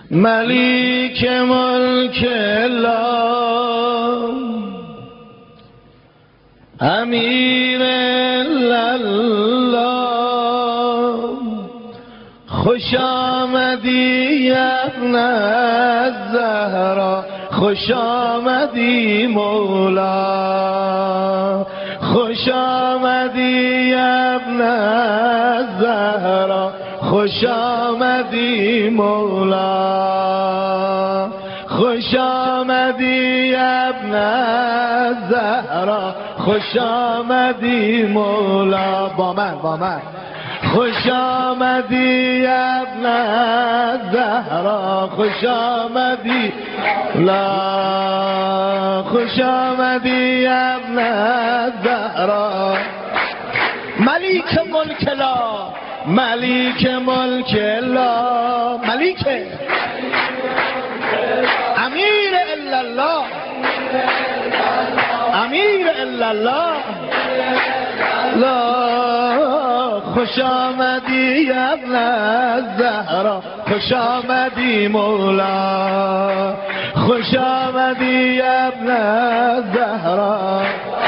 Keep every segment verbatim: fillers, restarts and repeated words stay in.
ملیک ملک الله امیر الله خوش آمدی ابن الزهرا خوش آمدی مولا خوش آمدی ابن الزهرا خوش آمدی مولا خوش آمدی ابن الزهرا خوش آمدی مولا با من با من خوش آمدی ابن الزهرا خوش آمدی لا خوش آمدی ابن الزهرا ملیک ملک الله ملیک ملک الله ملیک امیر الا الله امیر الا الله لا خوش آمدی ابن الزهرا خوش آمدی مولا خوش آمدی ابن الزهرا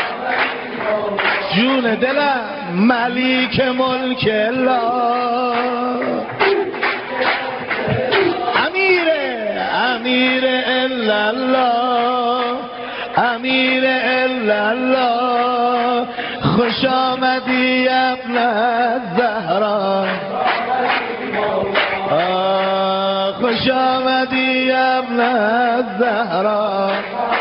جون دلم ملیک ملک الله امیر امیر الا الله امیر الا الله خوش آمدی ابن الزهرا خوش آمدی ابن الزهرا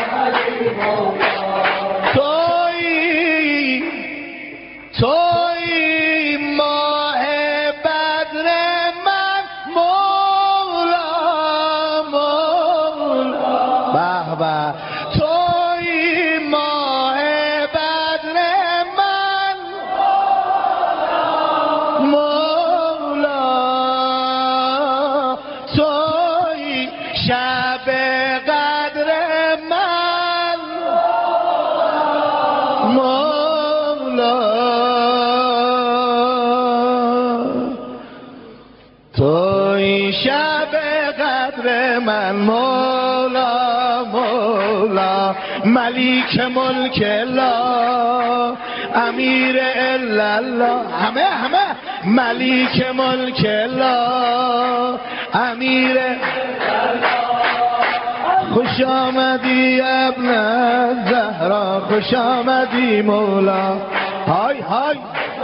توی توی ماه بدر من مولا مولا به به توی ماه بدر من مولا توی شب قدر من مولا توی شب قدر من مولا مولا ملیک ملک الله امیر الا الله همه همه ملیک ملک الله امیر خوش آمدی ابن الزهرا خوش آمدی مولا های های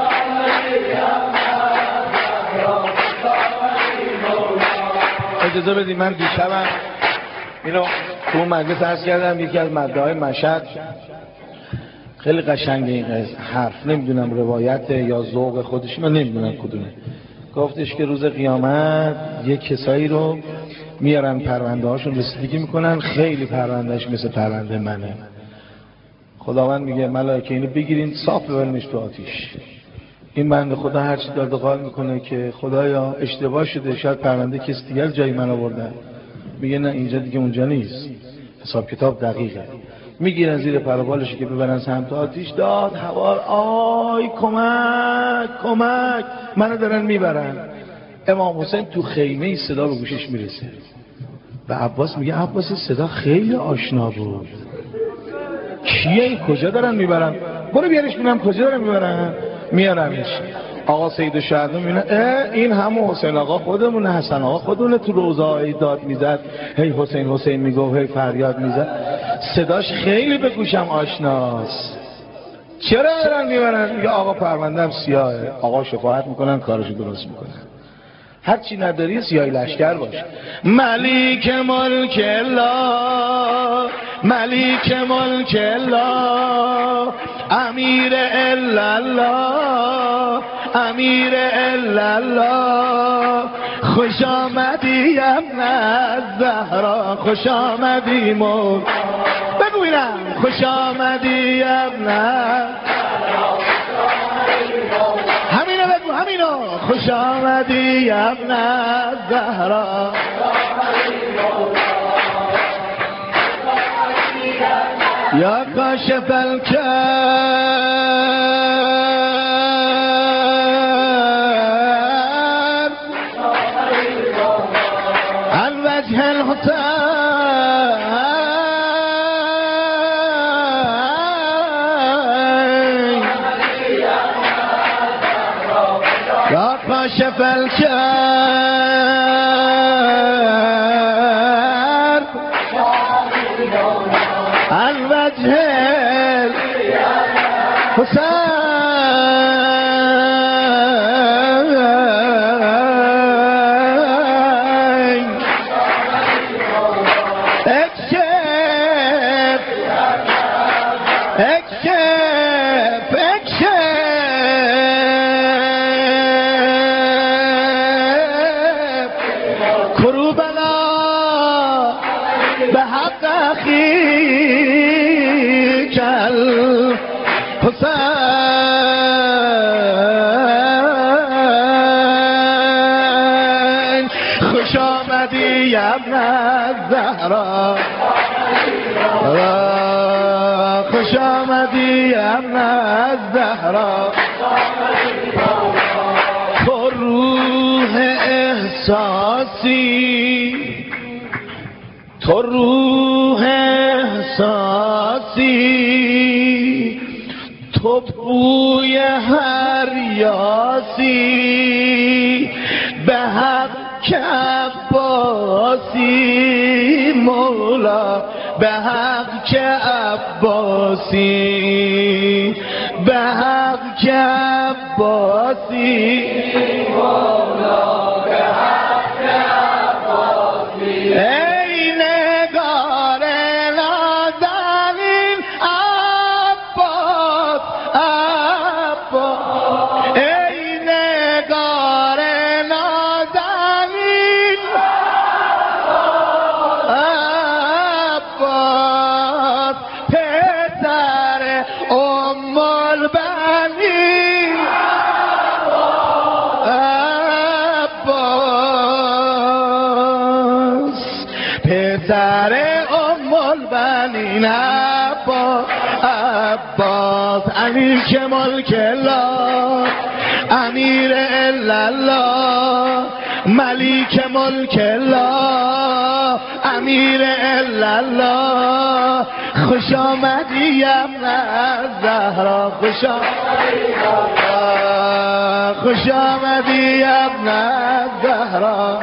اجازه بدید من دیشبم اینو تو اون مجلس عرض کردم. یکی از مدعای مشهد خیلی قشنگه این حرف، نمیدونم روایت یا ذوق خودش، من نمیدونم کدومه. گفتش که روز قیامت یک کسایی رو میارن پرونده هاشون رسیدگی میکنن، خیلی پروندهش مثل پرونده منه. خداوند میگه ملائکه اینو بگیرین صاف ببرینش تو آتیش. این بنده خدا هرچی داد و قال میکنه که خدایا اشتباه شده، شاید پرونده کسی دیگر جای من آوردن. میگه نه اینجا دیگه اونجا نیست، حساب کتاب دقیقه. میگیرن زیر پروبالش که ببرن سمت آتیش، داد هوار آی کمک کمک منو دارن میبرن. امام حسین تو خیمه صدا به گوشش میرسه و عباس میگه عباس صدا خیلی آشنا بود، کیه این؟ کجا دارن میبرن؟ برو بیارش ببینم کجا دارن میبرن. میارنش. آقا سید شهدا میبینه این همون حسین آقا خودمونه، حسن آقا خودمونه. تو روزای داد میزد هی حسین حسین میگفت، هی فریاد میزد، صداش خیلی به گوشم آشناست. چرا دارن میبرن؟ میگه آقا پرونده‌ام سیاهه. آقا شفاعت میکنن، کارشو درست میکنن. هرچی نداری سیاهی لشکر باش. ملیک ملک الله ملیک ملک الله امیر الا الله امیر الا الله خوش آمدی ابن الزهرا خوش آمدی مول بگوینم خوش آمدی ابن همینو بگو همینو خوش آمدی ابن الزهرا یا کاشف الکرب الوجه وجه الحسين يا كاشف الكرب عن وجه الحسين اكشف اكشف كربلا بحق اخيك الحسين خوش آمدی یا ابن الزهرا خوش آمدی ابن الزهرا تو روح احساسی تو روح احساسی تو بوی هر یاسی به حق عباسی مولا به حق که عباسی به حق که عباسی مولا به حق که عباسی ای نگار نازنین عباس عباس ای نگار نازنین عباس پسر ام البنین عباس پسر ام البنین عباس عباس امیر که ملک الله امیر الله ملیک ملک الله امیر الله خوش آمدی ابن الزهرا خوش آمدی خوش آمدی ابن الزهرا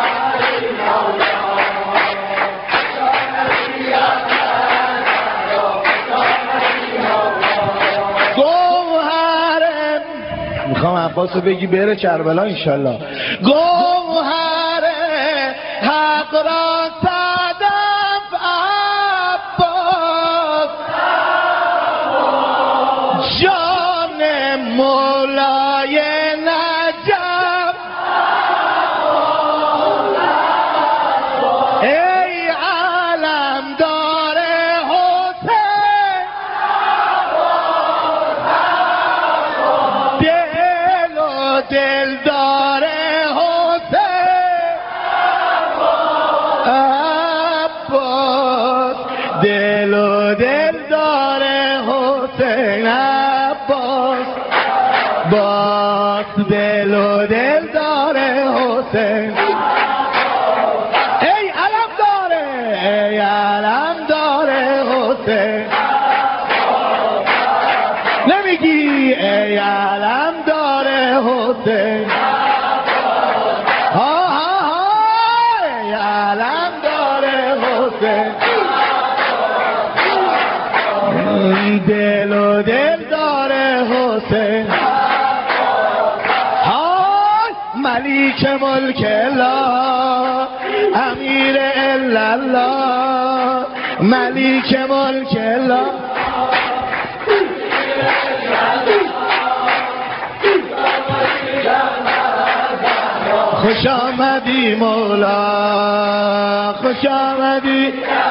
گوهر میخوام عباس رو بگی بره کربلا انشالله گوهر حق را صدف عباس جان مولای نجف ای علم دار حسین دل و دل دار حسین عباس دل و دل دار حسین عباس باس دل و دل دار حسین ای علم داره ای علم داره حسین نمیگی ای علم داره حسین ها ها ها ای علم داره حسین دل و دل داره حسین های ملیک ملک الله امیر الله ملیک ملک الله خوش آمدی مولا خوش آمدی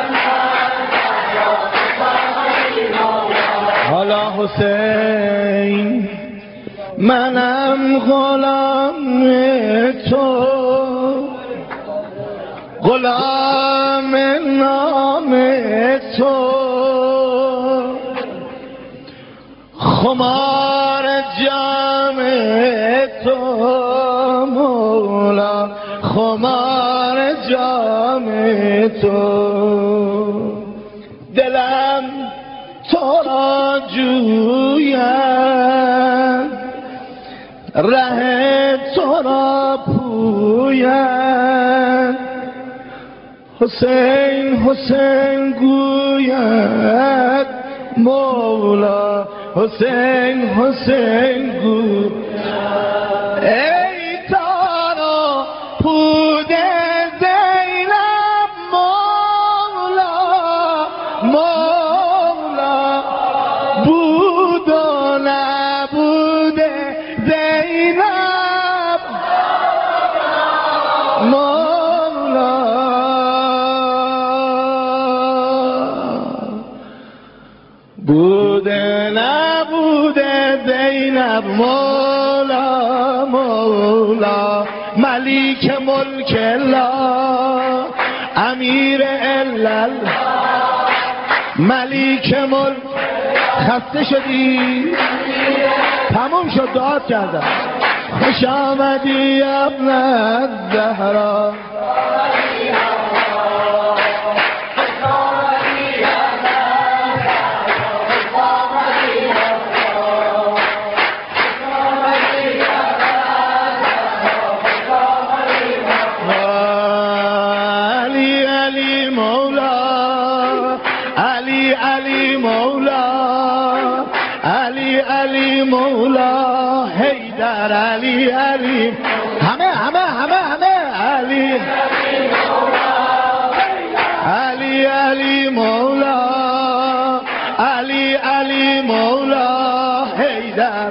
حالا حسین منم غلام تو غلام نام تو خمار جام تو مولا خمار جام نام تو، دلم تو را جوید، ره تو را پوید. حسین حسین گوید مولا، حسین حسین گوید ای تارا پود زینب مولا، مولا بود و نبود زینب مولا، بوده نبوده زینب مولا، مولا ملیک ملک الله، امیر علل ملیک ملک. خسته شدی؟ تموم شد، دعات کردم. خوش آمدی ابن الزهرا، علی مولا حیدر، علی علی همه همه همه همه علی علی علی مولا، علی علی مولا حیدر.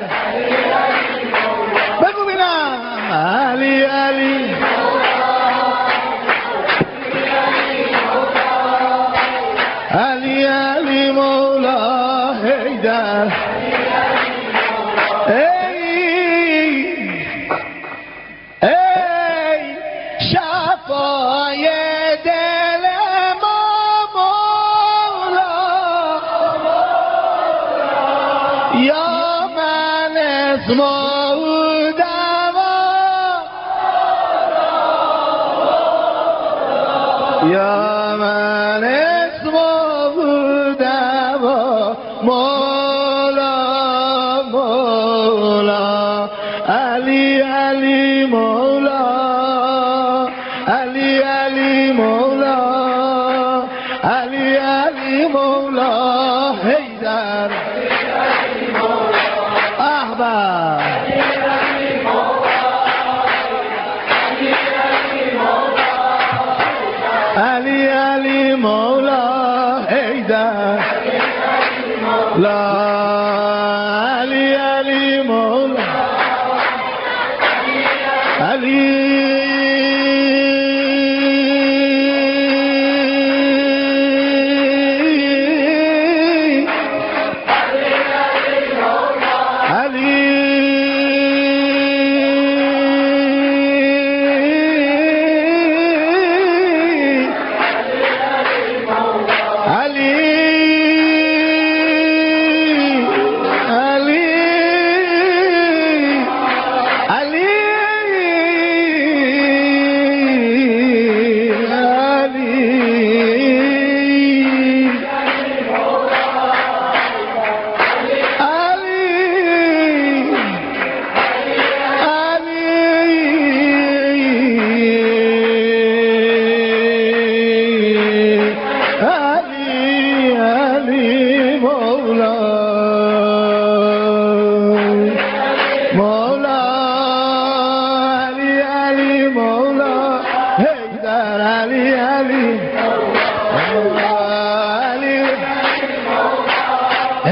بگو بینم علی علی علی علی مولا حیدر. ای ای شفای دل ما مولا، یا من اسمه دوا، یا من اسمه دوا مولا، مولا علی علی مولا، علی علی مولا، علی علی مولا حیدر. احباب علی علی مولا حیدر، لا علی علی مولا، علی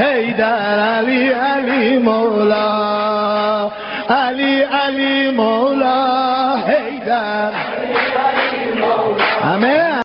حیدر علی علی مولا، علی علی مولا.